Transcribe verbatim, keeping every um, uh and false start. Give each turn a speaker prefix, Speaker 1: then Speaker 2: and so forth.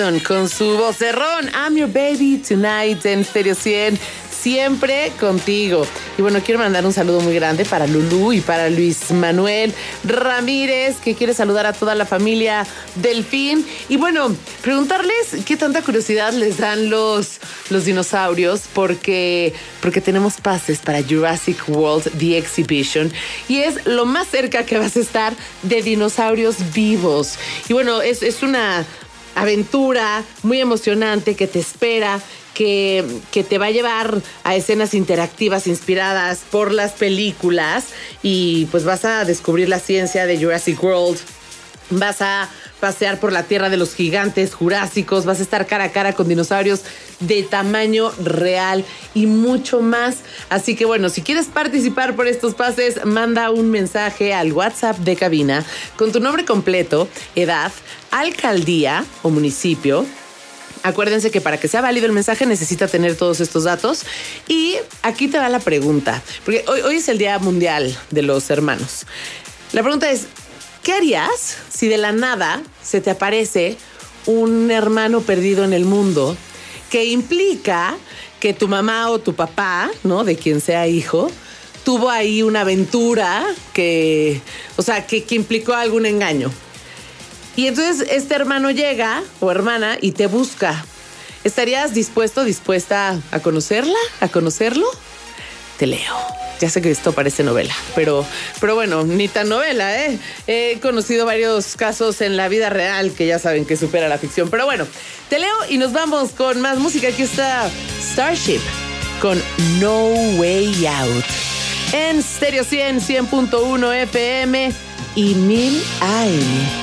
Speaker 1: Con su vocerrón, I'm your baby tonight en Stereo cien, siempre contigo. Y bueno, quiero mandar un saludo muy grande para Lulú y para Luis Manuel Ramírez, que quiere saludar a toda la familia Delfín. Y bueno, preguntarles qué tanta curiosidad les dan los, los dinosaurios, porque, porque tenemos pases para Jurassic World The Exhibition y es lo más cerca que vas a estar de dinosaurios vivos. Y bueno, es, es una aventura muy emocionante que te espera, que, que te va a llevar a escenas interactivas inspiradas por las películas y pues vas a descubrir la ciencia de Jurassic World, vas a pasear por la tierra de los gigantes jurásicos, vas a estar cara a cara con dinosaurios de tamaño real y mucho más. Así que bueno, si quieres participar por estos pases, manda un mensaje al WhatsApp de cabina con tu nombre completo, edad, alcaldía o municipio. Acuérdense que para que sea válido el mensaje necesita tener todos estos datos. Y aquí te va la pregunta, porque hoy, hoy es el Día Mundial de los Hermanos. La pregunta es, ¿qué harías si de la nada se te aparece un hermano perdido en el mundo que implica que tu mamá o tu papá, ¿no?, de quien sea hijo, tuvo ahí una aventura que, o sea, que, que implicó algún engaño? Y entonces este hermano llega o hermana y te busca. ¿Estarías dispuesto, dispuesta a conocerla, a conocerlo? Te leo. Ya sé que esto parece novela, pero, pero bueno, ni tan novela, ¿eh? He conocido varios casos en la vida real que ya saben que supera la ficción. Pero bueno, te leo y nos vamos con más música. Aquí está Starship con No Way Out. En Stereo cien, cien punto uno F M y mil A M.